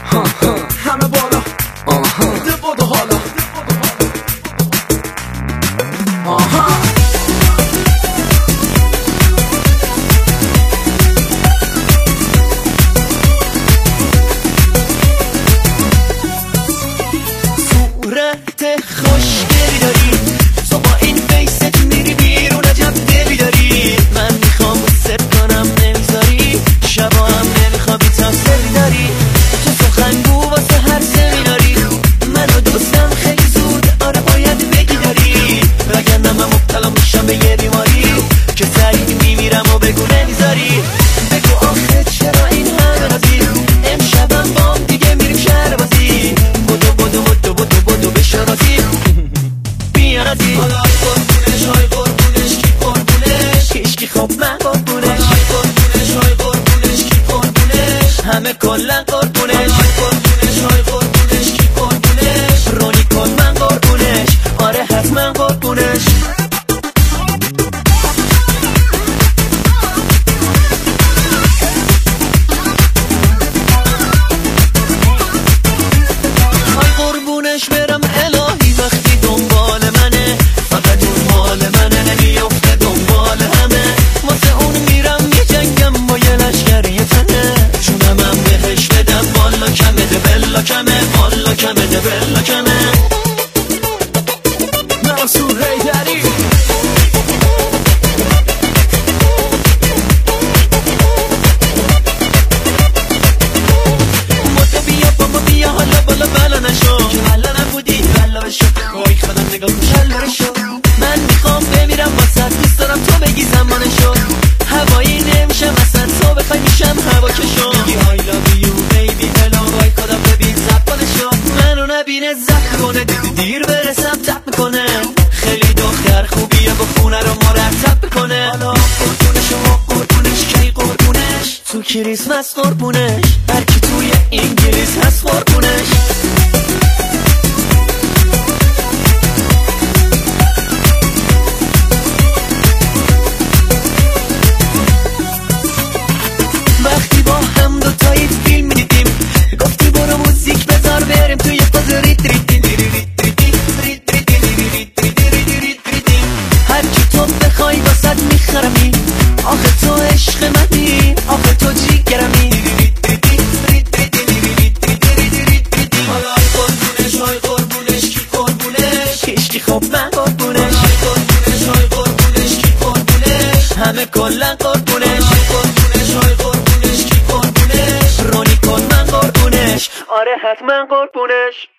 همه بالا بده بودو حالا صورت خوشگلی داری تو با این فیست میری بیرون عجب دلی داری من میخوام سب کنم نمیذاری شبا هم نمیخوابی تا سری داری تو سخنگو واسه هر سمیناری منو دوستم خیلی زود آره باید بگی داری وگرنه من مبتلا میشم به یه بیماری که سریع میمیرم و بگو نمیذاری بگو آخه چرا این همه نازی امشبم بام دیگه میریم شهر بازی بدو بشه رازی بیا رازی حالا قربونش های قربونش کی قربونش کشکی خب من قربونش های قربونش های قربونش کی قربونش همه کلن قربونش های قربونش های قربونش کی قربونش رونی کن من قربونش آره حتما قربونش برم الهی وقتی دنبال منه فقط اون مال منه نمیفته دنبال همه واسه اون میرم یه جنگم با یه لشکر یه تنه چونم هم بهش بدم والا کمه ده بلا کمه والا کمه ده بلا کمه منصور حیدری بیا حالا بالا بلا نشو که حالا نبودی بلا بشو وای خودم نگاه کن شلا رشو من میخوام بمیرم واسه دوست دارم تو بگی زمانشو هوایی نمیشم اصلا تو بخوای میشم هوا کشو میگی I love you baby hello وای خودم ببین زبانشو منو نبینه زب کنه دیر برسم تب میکنه خیلی دختر خوبیه با خونه رو مرتب میکنه حالا قربونش کی قربونش تو کریسمس قربونش هرکی توی انگلیس هست قربونش وقتی با هم دوتایی فیلم میدیدیم گفتی برو موزیک بذار بریم توی فاز ریت هرکی تو بخوای واسد میخرمی آخه تو عشق منی آخه تو جیگرمی های قربونش کی قربونش کشکی خب من قربونش های قربونش های قربونش کی قربونش همه کلن قربونش های قربونش های قربونش کی قربونش رونی کن من قربونش آره حتما قربونش